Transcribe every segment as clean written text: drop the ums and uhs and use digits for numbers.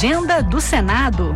Agenda do Senado.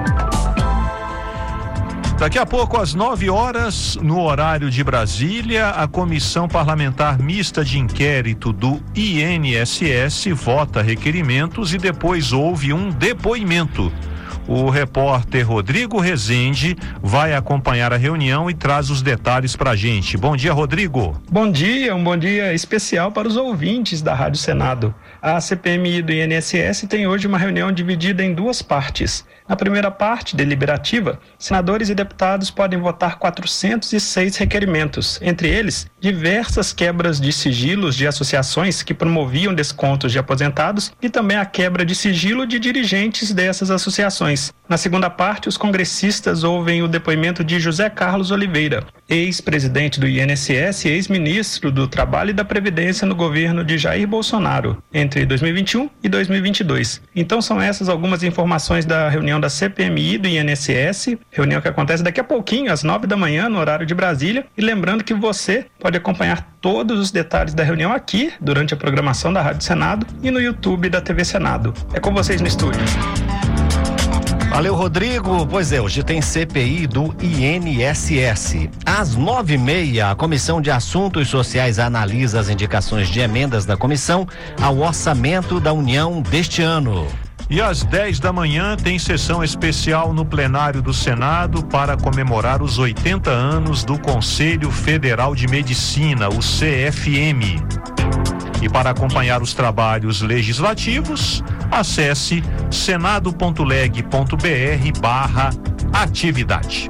Daqui a pouco, às 9 horas, no horário de Brasília, a Comissão Parlamentar Mista de Inquérito do INSS vota requerimentos e depois houve um depoimento. O repórter Rodrigo Rezende vai acompanhar a reunião e traz os detalhes pra gente. Bom dia, Rodrigo. Bom dia, um bom dia especial para os ouvintes da Rádio Senado. A CPMI do INSS tem hoje uma reunião dividida em duas partes. Na primeira parte, deliberativa, senadores e deputados podem votar 406 requerimentos, entre eles, diversas quebras de sigilos de associações que promoviam descontos de aposentados e também a quebra de sigilo de dirigentes dessas associações. Na segunda parte, os congressistas ouvem o depoimento de José Carlos Oliveira, ex-presidente do INSS e ex-ministro do Trabalho e da Previdência no governo de Jair Bolsonaro, entre 2021 e 2022. Então são essas algumas informações da reunião da CPMI do INSS, reunião que acontece daqui a pouquinho, às 9 da manhã, no horário de Brasília. E lembrando que você pode acompanhar todos os detalhes da reunião aqui, durante a programação da Rádio Senado e no YouTube da TV Senado. É com vocês no estúdio. Valeu, Rodrigo. Pois é, hoje tem CPI do INSS. Às 9h30, a Comissão de Assuntos Sociais analisa as indicações de emendas da comissão ao orçamento da União deste ano. E às 10 da manhã tem sessão especial no plenário do Senado para comemorar os 80 anos do Conselho Federal de Medicina, o CFM. E para acompanhar os trabalhos legislativos, acesse senado.leg.br/atividade.